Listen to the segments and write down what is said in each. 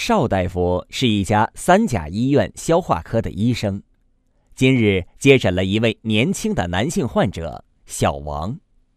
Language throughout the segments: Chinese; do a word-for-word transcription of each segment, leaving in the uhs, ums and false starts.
邵大夫是一家三甲医院消化科的医生，今日接诊了一位年轻的男性患者小王。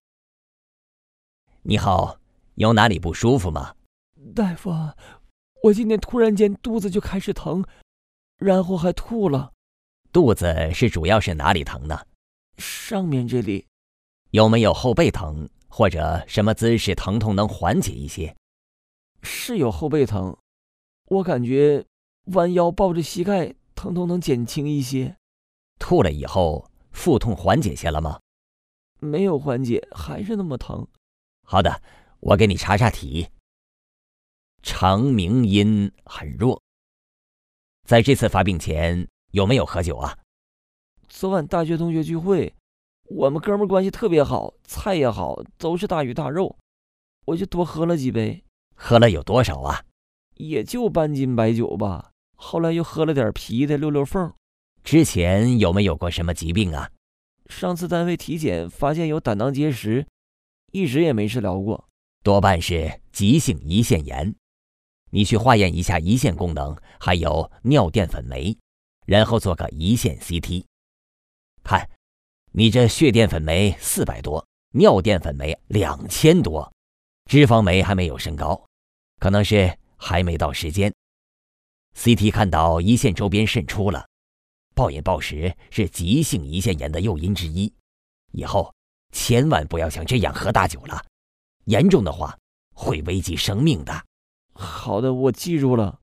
你好，有哪里不舒服吗？ 大夫，我今天突然间肚子就开始疼，然后还吐了。 肚子是主要是哪里疼呢？ 上面这里。 有没有后背疼，或者什么姿势疼痛能缓解一些？ 是有后背疼，我感觉弯腰抱着膝盖疼痛能减轻一些。 吐了以后腹痛缓解些了吗？ 没有缓解，还是那么疼。 好的，我给你查查体。肠鸣音很弱。在这次发病前有没有喝酒啊？ 昨晚大学同学聚会，我们哥们关系特别好，菜也好，都是大鱼大肉，我就多喝了几杯。 喝了有多少啊？ 也就半斤白酒吧，后来又喝了点啤的溜溜缝。 之前有没有过什么疾病啊？ 上次单位体检发现有胆囊结石，一直也没治疗过。 多半是急性胰腺炎，你去化验一下胰腺功能，还有尿淀粉酶，然后做个胰腺 C T。 看，你这血淀粉酶四百多，尿淀粉酶两千多，脂肪酶还没有升高，可能是还没到时间。 C T 看到胰腺周边渗出了，暴饮暴食是急性胰腺炎的诱因之一，以后千万不要像这样喝大酒了，严重的话会危及生命的。 好的，我记住了。